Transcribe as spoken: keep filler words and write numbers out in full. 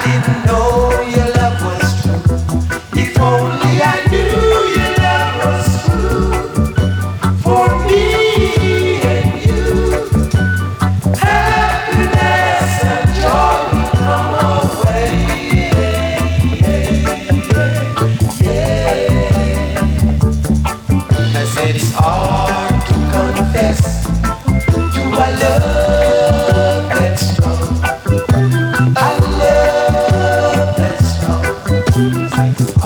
didn't know your love was true. If only I knew your love was true for me and you. Happiness and joy will come our way. I said it's hard to confess to a love that's strong. I love that's strong.